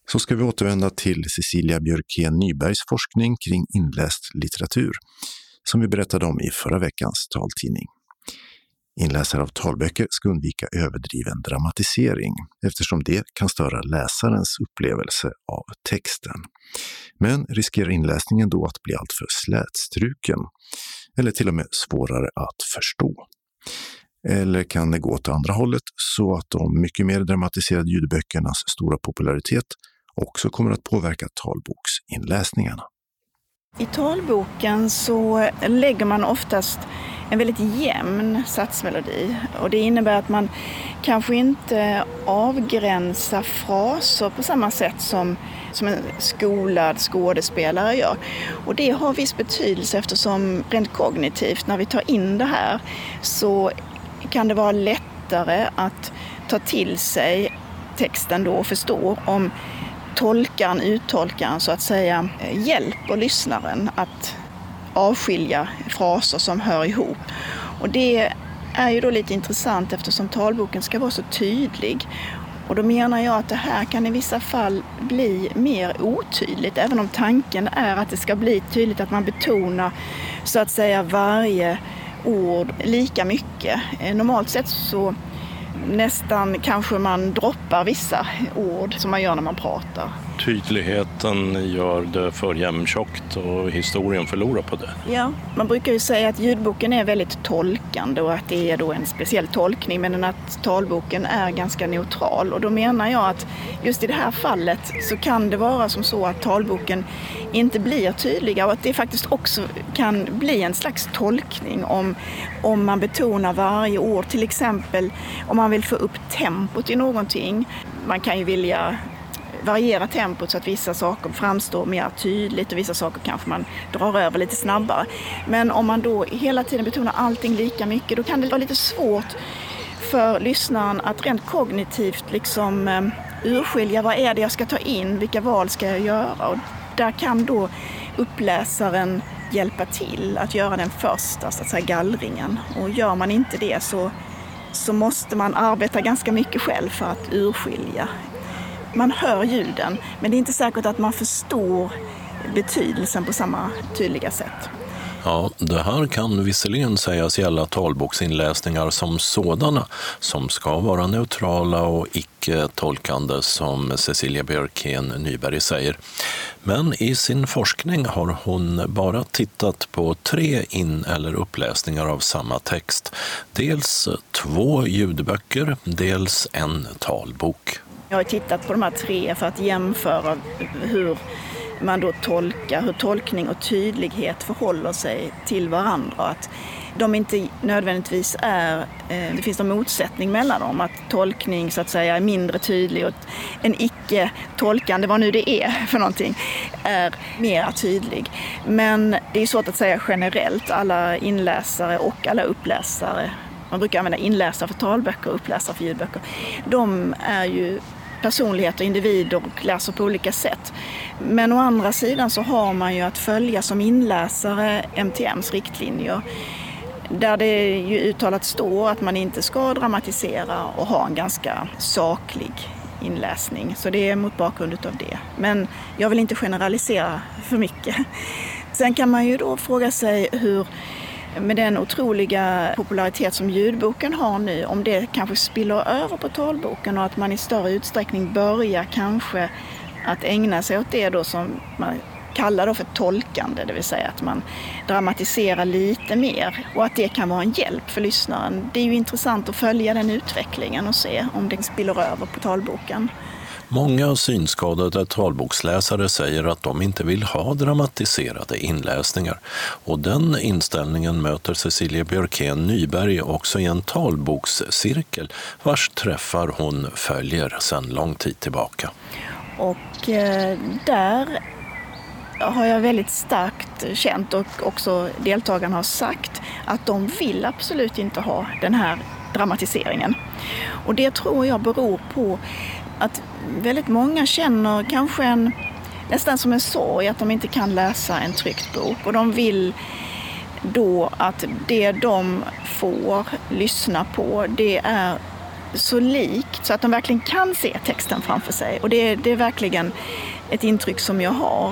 Så ska vi återvända till Cecilia Björkén Nybergs forskning kring inläst litteratur, som vi berättade om i förra veckans taltidning. Inläsare av talböcker ska undvika överdriven dramatisering, eftersom det kan störa läsarens upplevelse av texten. Men riskerar inläsningen då att bli alltför slätstruken, eller till och med svårare att förstå? Eller kan det gå åt andra hållet så att de mycket mer dramatiserade ljudböckernas stora popularitet också kommer att påverka talboksinläsningarna? I talboken så lägger man oftast en väldigt jämn satsmelodi, och det innebär att man kanske inte avgränsar fraser på samma sätt som en skolad skådespelare gör. Och det har viss betydelse eftersom rent kognitivt när vi tar in det här så kan det vara lättare att ta till sig texten då och förstå om uttolkaren så att säga hjälper lyssnaren att avskilja fraser som hör ihop. Och det är ju då lite intressant eftersom talboken ska vara så tydlig. Och då menar jag att det här kan i vissa fall bli mer otydligt, även om tanken är att det ska bli tydligt, att man betonar så att säga varje ord lika mycket. Normalt sett så nästan kanske man droppar vissa ord som man gör när man pratar. Tydligheten gör det för jämntjockt och historien förlorar på det. Ja, man brukar ju säga att ljudboken är väldigt tolkande och att det är då en speciell tolkning, men att talboken är ganska neutral. Och då menar jag att just i det här fallet så kan det vara som så att talboken inte blir tydliga och att det faktiskt också kan bli en slags tolkning om man betonar varje ord. Till exempel om man vill få upp tempot i någonting. Man kan ju vilja variera tempot så att vissa saker framstår mer tydligt och vissa saker kanske man drar över lite snabbare. Men om man då hela tiden betonar allting lika mycket, då kan det vara lite svårt för lyssnaren att rent kognitivt liksom urskilja vad är det jag ska ta in, vilka val ska jag göra. Och där kan då uppläsaren hjälpa till att göra den första så att säga gallringen. Och gör man inte det så måste man arbeta ganska mycket själv för att urskilja. Man hör ljuden, men det är inte säkert att man förstår betydelsen på samma tydliga sätt. Ja, det här kan visserligen sägas gälla talboksinläsningar som sådana, som ska vara neutrala och icke-tolkande, som Cecilia Björkén Nyberg säger. Men i sin forskning har hon bara tittat på 3 in- eller uppläsningar av samma text. Dels 2 ljudböcker, dels en talbok. Jag har tittat på de här 3 för att jämföra hur man då tolkar, hur tolkning och tydlighet förhåller sig till varandra. Att de inte nödvändigtvis det finns en motsättning mellan dem. Att tolkning så att säga är mindre tydlig och en icke-tolkande, vad nu det är för någonting, är mer tydlig. Men det är svårt att säga generellt. Alla inläsare och alla uppläsare, man brukar använda inläsare för talböcker och uppläsare för ljudböcker, de är ju personligheter, individer och läser på olika sätt. Men å andra sidan så har man ju att följa som inläsare MTMs riktlinjer, där det ju uttalat står att man inte ska dramatisera och ha en ganska saklig inläsning. Så det är mot bakgrund av det. Men jag vill inte generalisera för mycket. Sen kan man ju då fråga sig hur, med den otroliga popularitet som ljudboken har nu, om det kanske spiller över på talboken och att man i större utsträckning börjar kanske att ägna sig åt det då som man kallar då för tolkande, det vill säga att man dramatiserar lite mer och att det kan vara en hjälp för lyssnaren. Det är ju intressant att följa den utvecklingen och se om den spiller över på talboken. Många synskadade talboksläsare säger att de inte vill ha dramatiserade inläsningar, och den inställningen möter Cecilia Björkén Nyberg också i en talbokscirkel vars träffar hon följer sedan lång tid tillbaka. Och där har jag väldigt starkt känt, och också deltagarna har sagt, att de vill absolut inte ha den här dramatiseringen. Och det tror jag beror på att väldigt många känner kanske nästan som en sorg att de inte kan läsa en tryckt bok. Och de vill då att det de får lyssna på, det är så likt så att de verkligen kan se texten framför sig. Och det är verkligen ett intryck som jag har.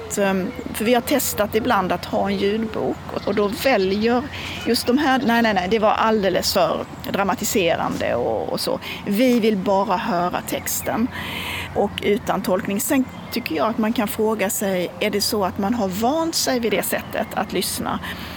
För vi har testat ibland att ha en ljudbok och då väljer just de här, nej, det var alldeles för dramatiserande och så. Vi vill bara höra texten och utan tolkning. Sen tycker jag att man kan fråga sig, är det så att man har vant sig vid det sättet att lyssna?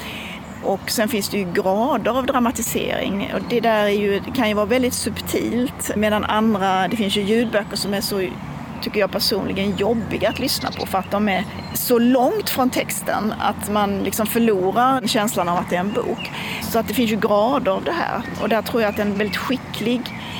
Och sen finns det ju grader av dramatisering och det där kan ju vara väldigt subtilt, medan det finns ju ljudböcker som är så, tycker jag personligen, jobbiga att lyssna på för att de är så långt från texten att man liksom förlorar känslan av att det är en bok. Så att det finns ju grader av det här och där tror jag att en väldigt skicklig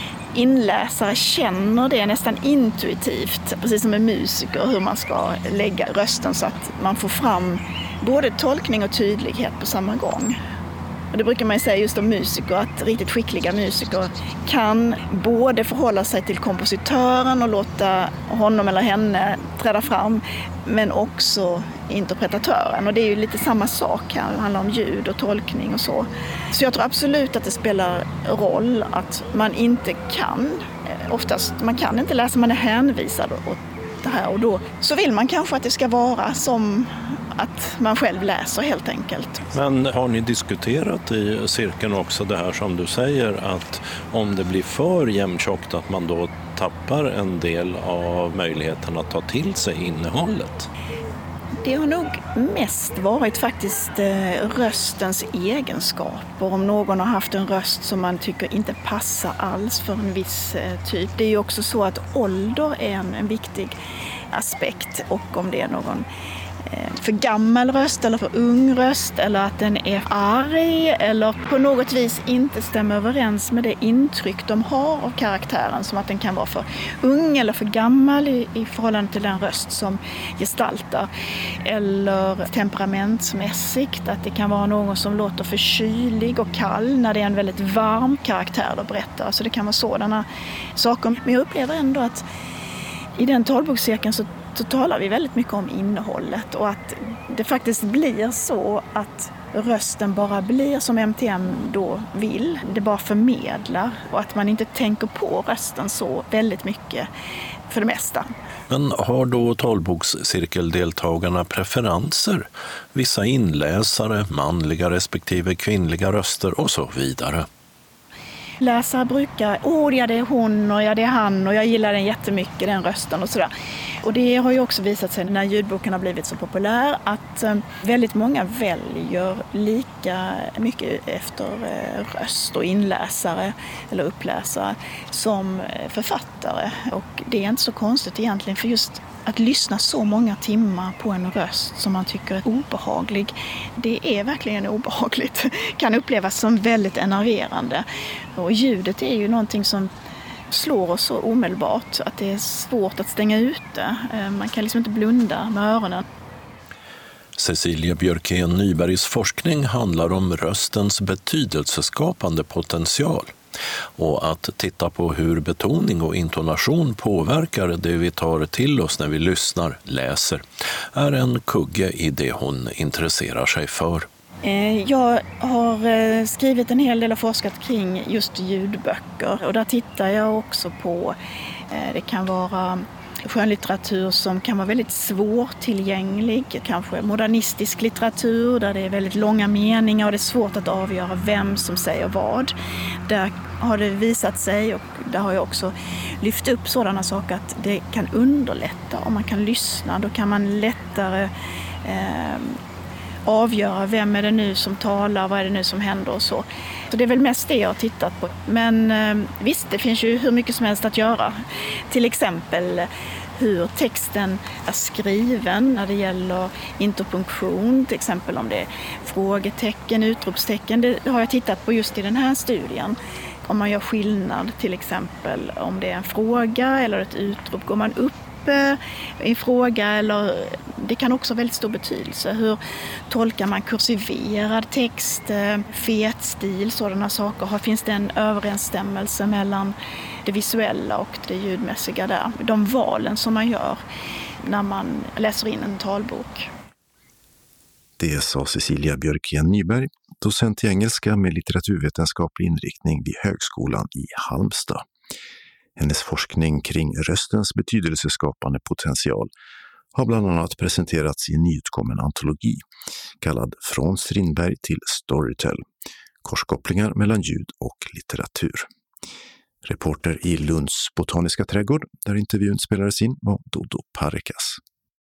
inläsare känner det nästan intuitivt, precis som en musiker, hur man ska lägga rösten så att man får fram både tolkning och tydlighet på samma gång. Och det brukar man ju säga just om musiker, att riktigt skickliga musiker kan både förhålla sig till kompositören och låta honom eller henne träda fram, men också interpretatören. Och det är ju lite samma sak här, det handlar om ljud och tolkning och så. Så jag tror absolut att det spelar roll att man inte kan, oftast man kan inte läsa, man är hänvisad åt det här. Och då så vill man kanske att det ska vara som att man själv läser helt enkelt. Men har ni diskuterat i cirkeln också det här som du säger, att om det blir för jämntjockt att man då tappar en del av möjligheten att ta till sig innehållet? Det har nog mest varit faktiskt röstens egenskaper. Om någon har haft en röst som man tycker inte passar alls för en viss typ. Det är ju också så att ålder är en viktig aspekt, och om det är någon för gammal röst eller för ung röst, eller att den är arg eller på något vis inte stämmer överens med det intryck de har av karaktären, som att den kan vara för ung eller för gammal i förhållande till den röst som gestaltar, eller temperamentsmässigt, att det kan vara någon som låter för kylig och kall när det är en väldigt varm karaktär att berätta. Så det kan vara sådana saker. Men jag upplever ändå att i den talbokscirkeln så talar vi väldigt mycket om innehållet, och att det faktiskt blir så att rösten bara blir som MTM då vill. Det bara förmedlar, och att man inte tänker på rösten så väldigt mycket för det mesta. Men har då talbokscirkeldeltagarna preferenser? Vissa inläsare, manliga respektive kvinnliga röster och så vidare? Läsare brukar, ja det är hon och ja det är han och jag gillar den jättemycket, den rösten och sådär. Och det har ju också visat sig när ljudboken har blivit så populär att väldigt många väljer lika mycket efter röst och inläsare eller uppläsare som författare. Och det är inte så konstigt egentligen, för just att lyssna så många timmar på en röst som man tycker är obehaglig, det är verkligen obehagligt. Kan upplevas som väldigt enerverande. Och ljudet är ju någonting som slår oss så omedelbart att det är svårt att stänga ute. Man kan liksom inte blunda med öronen. Cecilia Björkén Nybergs forskning handlar om röstens betydelseskapande potential. Och att titta på hur betoning och intonation påverkar det vi tar till oss när vi lyssnar, läser, är en kugge i det hon intresserar sig för. Jag har skrivit en hel del och forskat kring just ljudböcker, och där tittar jag också på, det kan vara skönlitteratur som kan vara väldigt svårtillgänglig, kanske modernistisk litteratur där det är väldigt långa meningar och det är svårt att avgöra vem som säger vad. Där har det visat sig, och där har jag också lyft upp sådana saker, att det kan underlätta om man kan lyssna. Då kan man lättare avgöra vem är det nu som talar, vad är det nu som händer och så. Så det är väl mest det jag har tittat på. Men visst, det finns ju hur mycket som helst att göra. Till exempel hur texten är skriven när det gäller interpunktion, till exempel om det är frågetecken, utropstecken. Det har jag tittat på just i den här studien. Om man gör skillnad, till exempel om det är en fråga eller ett utrop, går man upp i fråga, eller det kan också ha väldigt stor betydelse. Hur tolkar man kursiverad text, fetstil, sådana saker? Finns det en överensstämmelse mellan det visuella och det ljudmässiga där? De valen som man gör när man läser in en talbok. Det sa Cecilia Björkén Nyberg, docent i engelska med litteraturvetenskaplig inriktning vid Högskolan i Halmstad. Hennes forskning kring röstens betydelseskapande potential har bland annat presenterats i en nyutkommen antologi kallad Från Strindberg till Storytel, korskopplingar mellan ljud och litteratur. Reporter i Lunds botaniska trädgård, där intervjun spelades in, var Dodo Parikas.